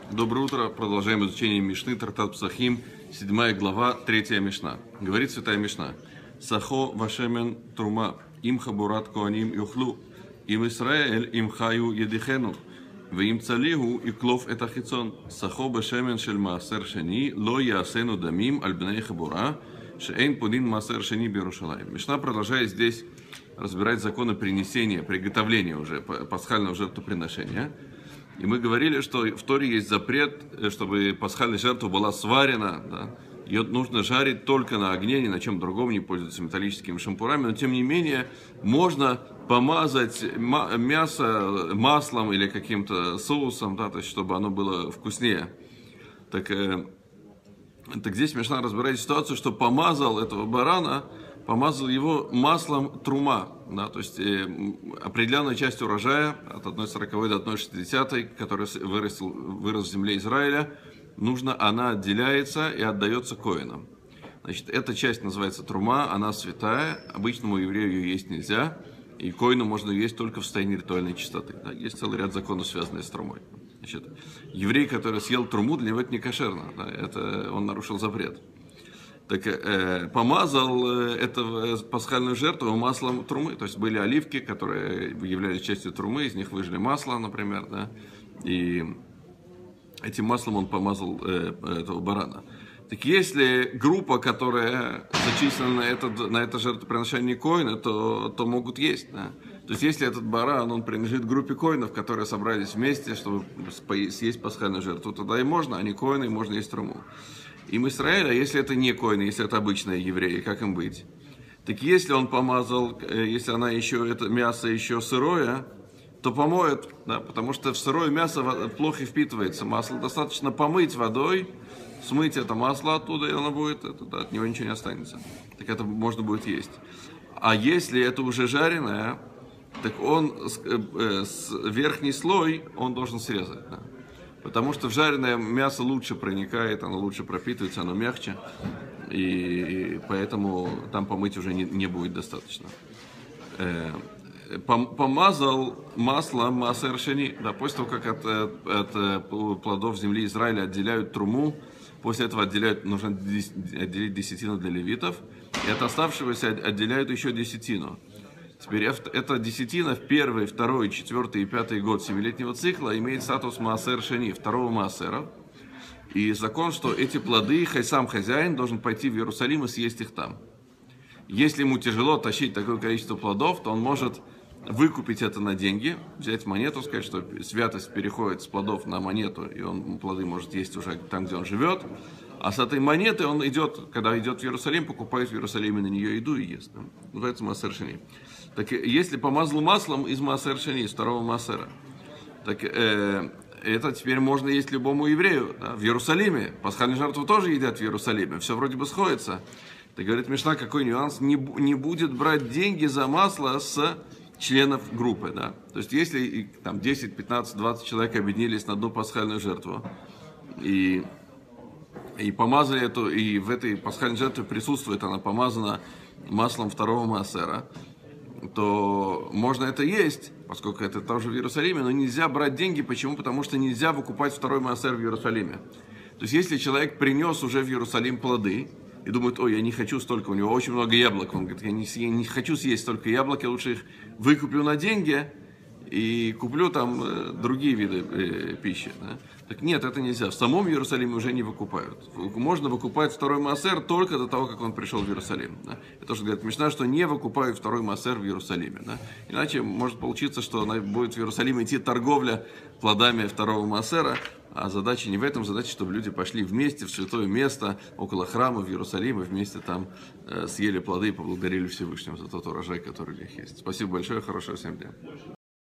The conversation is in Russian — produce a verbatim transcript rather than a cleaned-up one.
Доброе утро. Продолжаем изучение Мишны, Трактат Псахим, седьмая глава, третья Мишна. Говорит Святая Мишна. Сахо вашемен трума, им хабурат коаним юхлу, им Исраэль, им хаю едихену, им цалигу и клов это хицон. Сахо башемен шель маасер шени, ло ясену дамим альбней хабура, шеэйн пудин маасер шени берушалаем. Мишна продолжает здесь разбирать законы принесения, приготовления уже пасхального жертвоприношения. И мы говорили, что в Торе есть запрет, чтобы пасхальная жертва была сварена, да? Ее нужно жарить только на огне, ни на чем другом, не пользоваться металлическими шампурами, но тем не менее можно помазать мясо маслом или каким-то соусом, да, то есть чтобы оно было вкуснее. Так, э, так здесь Мишна разбирает ситуацию, что помазал этого барана, помазал его маслом трума, да, то есть э, определенная часть урожая от одной сороковой до одной шестидесятой, который вырос, вырос в земле Израиля, нужно, она отделяется и отдается коэнам. Значит, эта часть называется трума, она святая, обычному еврею ее есть нельзя, и коэну можно есть только в состоянии ритуальной чистоты. Да, есть целый ряд законов, связанных с трумой. Значит, еврей, который съел труму, для него это не кошерно, да, это он нарушил запрет. Так, э, помазал э, эту пасхальную жертву маслом трумы. То есть были оливки, которые являлись частью трумы, из них выжили масло, например, да, и этим маслом он помазал э, этого барана. Так если группа, которая зачислена на это, на это жертвоприношение коэна, то, то могут есть. Да? То есть если этот баран, он принадлежит группе коэнов, которые собрались вместе, чтобы съесть пасхальную жертву, тогда и можно, а не коэны, и можно есть труму. Им Израиля, если это не коэны, если это обычные евреи, как им быть? Так если он помазал, если она еще, это мясо еще сырое, то помоет, да, потому что в сырое мясо плохо впитывается масло. Достаточно помыть водой, смыть это масло оттуда, и оно будет, это, да, от него ничего не останется. Так это можно будет есть. А если это уже жареное, так он, э, с, верхний слой, он должен срезать, да. Потому что в жареное мясо лучше проникает, оно лучше пропитывается, оно мягче. И, и поэтому там помыть уже не, не будет достаточно. Э, пом, помазал маслом маасер шени. Да, после того, как от, от, от плодов земли Израиля отделяют труму, после этого отделяют, нужно отделить десятину для левитов. И от оставшегося отделяют еще десятину. Теперь эта десятина в первый, второй, четвертый и пятый год семилетнего цикла имеет статус маасер шени, второго маасера. И закон, что эти плоды, сам хозяин должен пойти в Иерусалим и съесть их там. Если ему тяжело тащить такое количество плодов, то он может выкупить это на деньги, взять монету, сказать, что святость переходит с плодов на монету, и он плоды может есть уже там, где он живет. А с этой монеты он идет, когда идет в Иерусалим, покупает в Иерусалиме на нее еду и ест. Называется маасер шени. Так если помазал маслом из маасер шени, из второго маасера, так э, это теперь можно есть любому еврею, да, в Иерусалиме. Пасхальную жертву тоже едят в Иерусалиме. Все вроде бы сходится. Так говорит Мишна, какой нюанс? Не, не будет брать деньги за масло с членов группы. Да? То есть если там десять, пятнадцать, двадцать человек объединились на одну пасхальную жертву и... И помазали эту, и в этой пасхальной жертве присутствует, она помазана маслом второго маасера, то можно это есть, поскольку это тоже в Иерусалиме, но нельзя брать деньги. Почему? Потому что нельзя выкупать второй маасер в Иерусалиме. То есть если человек принес уже в Иерусалим плоды и думает: ой, я не хочу столько, у него очень много яблок, он говорит: я не, я не хочу съесть столько яблок, я лучше их выкуплю на деньги и куплю там э, другие виды э, пищи. Да? Так нет, это нельзя. В самом Иерусалиме уже не выкупают. Можно выкупать второй маасер только до того, как он пришел в Иерусалим. Да? Это тоже говорит Мишна, что не выкупают второй маасер в Иерусалиме. Да? Иначе может получиться, что будет в Иерусалим идти торговля плодами второго маасера, а задача не в этом, задача, чтобы люди пошли вместе в святое место, около храма в Иерусалим, и вместе там э, съели плоды и поблагодарили Всевышнего за тот урожай, который у них есть. Спасибо большое, хорошего всем дня.